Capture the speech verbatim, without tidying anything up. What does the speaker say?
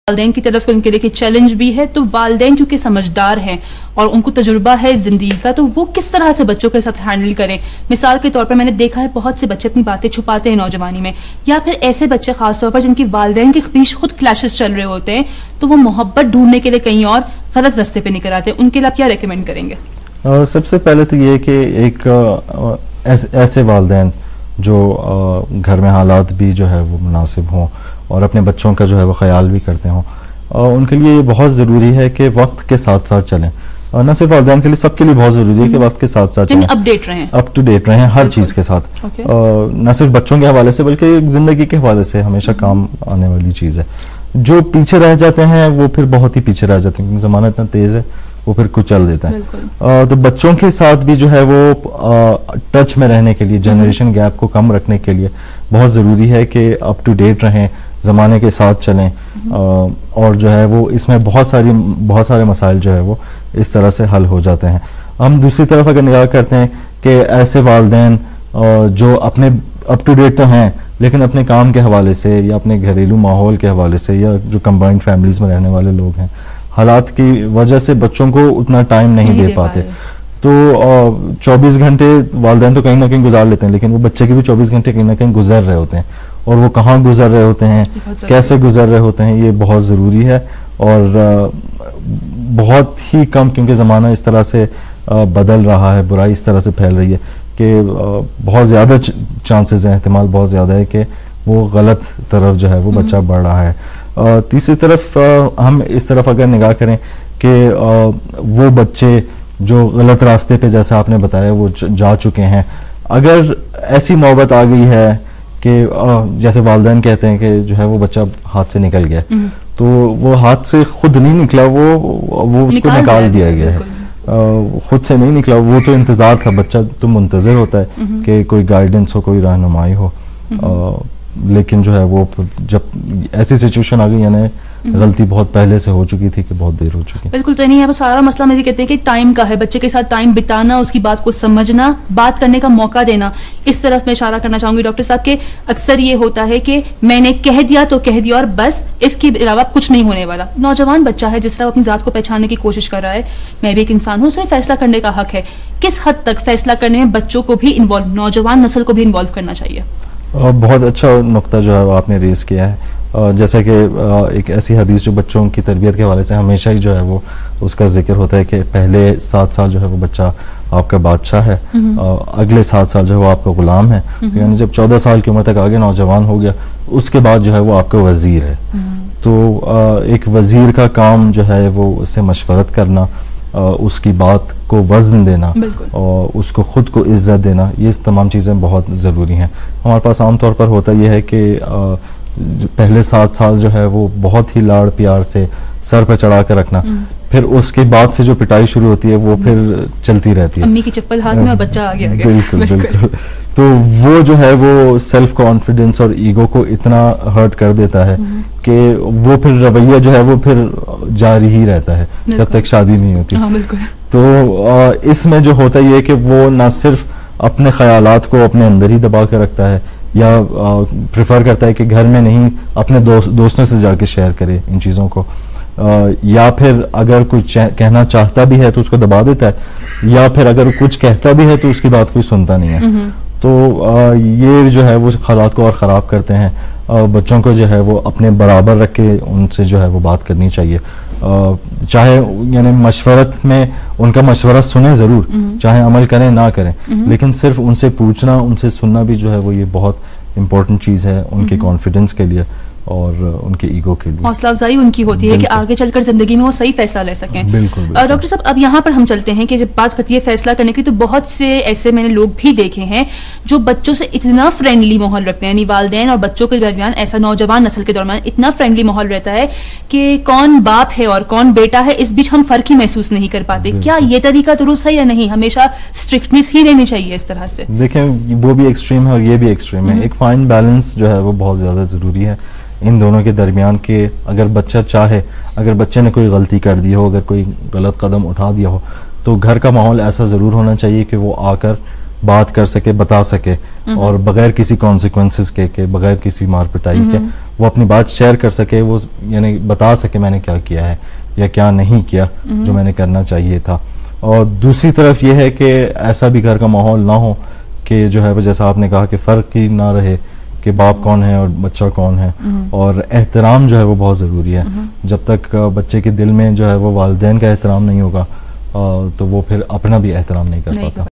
वालिदैन की तरफ उनके लिए चैलेंज भी है। तो वालिदैन क्योंकि समझदार हैं और उनको तजुर्बा है जिंदगी का, तो वो किस तरह से बच्चों के साथ हैंडल करें। मिसाल के तौर पर मैंने देखा है बहुत से बच्चे अपनी बातें छुपाते हैं नौजवानी में, या फिर ऐसे बच्चे खासतौर पर जिनकी वालिदैन के बीच खुद क्लैशेस चल रहे होते हैं, तो वो मोहब्बत ढूंढने के लिए कहीं और गलत रास्ते पे निकल आते हैं। उनके लिए आप क्या रिकमेंड करेंगे? uh, सबसे पहले तो ये कि एक uh, ऐस, ऐसे वालिदैन जो uh, घर में हालात भी जो है वो मुनासिब हों और अपने बच्चों का जो है वो ख्याल भी करते हों, उनके लिए ये बहुत ज़रूरी है कि वक्त के साथ साथ चलें। न सिर्फ वालिदैन के लिए, सबके लिए बहुत ज़रूरी है कि वक्त के साथ साथ चलें, अपडेट रहें, अप टू डेट रहें हर चीज़ के साथ। okay. न सिर्फ बच्चों के हवाले से बल्कि ज़िंदगी के हवाले से हमेशा काम आने वाली चीज़ है। जो पीछे रह जाते हैं वो फिर बहुत ही पीछे रह जाते हैं, क्योंकि ज़माना इतना तेज़ है, वो फिर कुचल देता है। आ, तो बच्चों के साथ भी जो है वो आ, टच में रहने के लिए, जनरेशन गैप को कम रखने के लिए बहुत ज़रूरी है कि अप टू डेट रहें, ज़माने के साथ चलें। आ, और जो है वो इसमें बहुत सारी बहुत सारे मसाइल जो है वो इस तरह से हल हो जाते हैं। हम दूसरी तरफ अगर निगाह करते हैं कि ऐसे वालिदैन जो अपने अप टू डेट तो हैं लेकिन अपने काम के हवाले से या अपने घरेलू माहौल के हवाले से या जो कंबाइंड फैमिलीज में रहने वाले लोग हैं, हालात की वजह से बच्चों को उतना टाइम नहीं, नहीं दे, दे पाते, तो चौबीस घंटे वालिदैन तो कहीं ना कहीं गुजार लेते हैं, लेकिन वो बच्चे के भी चौबीस घंटे कहीं ना कहीं गुजर रहे होते हैं, और वो कहाँ गुजर रहे होते हैं, कैसे गुजर रहे होते हैं, ये बहुत ज़रूरी है। और बहुत ही कम, क्योंकि ज़माना इस तरह से बदल रहा है, बुराई इस तरह से फैल रही है कि बहुत ज़्यादा चांसेस हैं, एहतिमाल बहुत ज़्यादा है कि वो गलत तरफ जो है वो बच्चा बढ़ रहा है। तीसरी तरफ हम इस तरफ अगर निगाह करें कि वो बच्चे जो गलत रास्ते पे, जैसा आपने बताया, वो जा चुके हैं, अगर ऐसी नौबत आ गई है कि जैसे वालिदैन कहते हैं कि जो है वो बच्चा हाथ से निकल गया, तो वो हाथ से खुद नहीं निकला, वो वो उसको निकाल, निकाल दिया गया है, खुद से नहीं निकला, वो तो इंतजार था, बच्चा तो मुंतजर होता है कि कोई गाइडेंस हो, कोई रहनुमाई हो, आ, लेकिन जो है वो जब ऐसी सिचुएशन आ गई, यानी गलती बहुत पहले से हो चुकी थी कि बहुत देर हो चुकी। बिल्कुल, तो नहीं है, सारा मसला मुझे कहते हैं कि टाइम का है, बच्चे के साथ टाइम बिताना, उसकी बात को समझना, बात करने का मौका देना, इस तरफ मैं इशारा करना चाहूंगी डॉक्टर साहब के। अक्सर ये होता है कि मैंने कह दिया तो कह दिया और बस, इसके अलावा कुछ नहीं होने वाला। नौजवान बच्चा है, जिस तरह अपनी जात को पहचानने की कोशिश कर रहा है, मैं भी एक इंसान हूँ, उसे फैसला करने का हक है। किस हद तक फैसला करने में बच्चों को भी इन्वॉल्व, नौजवान नस्ल को भी इन्वॉल्व करना चाहिए? बहुत अच्छा नुक्ता जो है आपने रेज किया है। जैसा कि एक ऐसी हदीस जो बच्चों की तरबियत के हवाले से हमेशा ही जो है वो उसका जिक्र होता है कि पहले सात साल जो है वो बच्चा आपका बादशाह है, अगले सात साल जो है वो आपका गुलाम है, यानी जब चौदह साल की उम्र तक आगे नौजवान हो गया, उसके बाद जो है वो आपका वजीर है। तो एक वजीर का काम जो है वो उससे मशवरत करना, उसकी बात को वजन देना और उसको खुद को इज्जत देना, ये तमाम चीज़ें बहुत ज़रूरी हैं। हमारे पास आम तौर पर होता यह है कि पहले सात साल जो है वो बहुत ही लाड़ प्यार से सर पर चढ़ा कर रखना, फिर उसके बाद से जो पिटाई शुरू होती है वो फिर चलती रहती है, अम्मी की चप्पल हाथ में और बच्चा आगे आगे। बिल्कुल बिल्कुल। तो वो जो है वो सेल्फ कॉन्फिडेंस और ईगो को इतना हर्ट कर देता है कि वो फिर रवैया जो है वो फिर जारी ही रहता है जब तक शादी नहीं होती। हाँ, बिल्कुल। तो इसमें जो होता है ये कि वो ना सिर्फ अपने ख्यालात को अपने अंदर ही दबा के रखता है या प्रेफर करता है कि घर में नहीं अपने दोस्त दोस्तों से जाके शेयर करे इन चीज़ों को, आ, या फिर अगर कुछ कहना चाहता भी है तो उसको दबा देता है, या फिर अगर कुछ कहता भी है तो उसकी बात कोई सुनता नहीं है। तो आ, ये जो है वो हालात को और ख़राब करते हैं। आ, बच्चों को जो है वो अपने बराबर रख के उनसे जो है वो बात करनी चाहिए, आ, चाहे यानी मशवरत में उनका मशवरा सुने ज़रूर, चाहे अमल करें ना करें, लेकिन सिर्फ उनसे पूछना, उनसे सुनना भी जो है वो ये बहुत इंपॉर्टेंट चीज़ है उनके कॉन्फिडेंस के लिए और उनके ईगो के लिए। हौसला अफजाई उनकी होती है कि आगे चलकर जिंदगी में वो सही फैसला ले सकें। बिल्कुल। डॉक्टर साहब, अब यहाँ पर हम चलते हैं कि जब बात करती है फैसला करने की, तो बहुत से ऐसे मैंने लोग भी देखे हैं जो बच्चों से इतना फ्रेंडली माहौल रखते हैं, यानी वालिदैन और बच्चों के दरमियान ऐसा नौजवान नस्ल के दरमियान इतना फ्रेंडली माहौल रहता है कि कौन बाप है और कौन बेटा है इस बीच हम फर्क ही महसूस नहीं कर पाते। क्या ये तरीका दुरुस्त है या नहीं? हमेशा स्ट्रिक्टनेस ही रहनी चाहिए इस तरह से? देखें, वो भी एक्सट्रीम है और ये भी एक्सट्रीम है। एक फाइन बैलेंस जो है वो बहुत ज्यादा जरूरी है इन दोनों के दरमियान के। अगर बच्चा चाहे, अगर बच्चे ने कोई गलती कर दी हो, अगर कोई गलत कदम उठा दिया हो, तो घर का माहौल ऐसा ज़रूर होना चाहिए कि वो आकर बात कर सके, बता सके, और बगैर किसी कॉन्सिक्वेंसेस के, के बगैर किसी मार पिटाई के वो अपनी बात शेयर कर सके, वो यानी बता सके मैंने क्या किया है या क्या नहीं किया जो मैंने करना चाहिए था। और दूसरी तरफ ये है कि ऐसा भी घर का माहौल ना हो कि जो है वो जैसा आपने कहा कि फर्क ही ना रहे कि बाप कौन है और बच्चा कौन है। और एहतराम जो है वो बहुत ज़रूरी है। जब तक बच्चे के दिल में जो है वो वालिदैन का एहतराम नहीं होगा तो वो फिर अपना भी एहतराम नहीं कर पाता।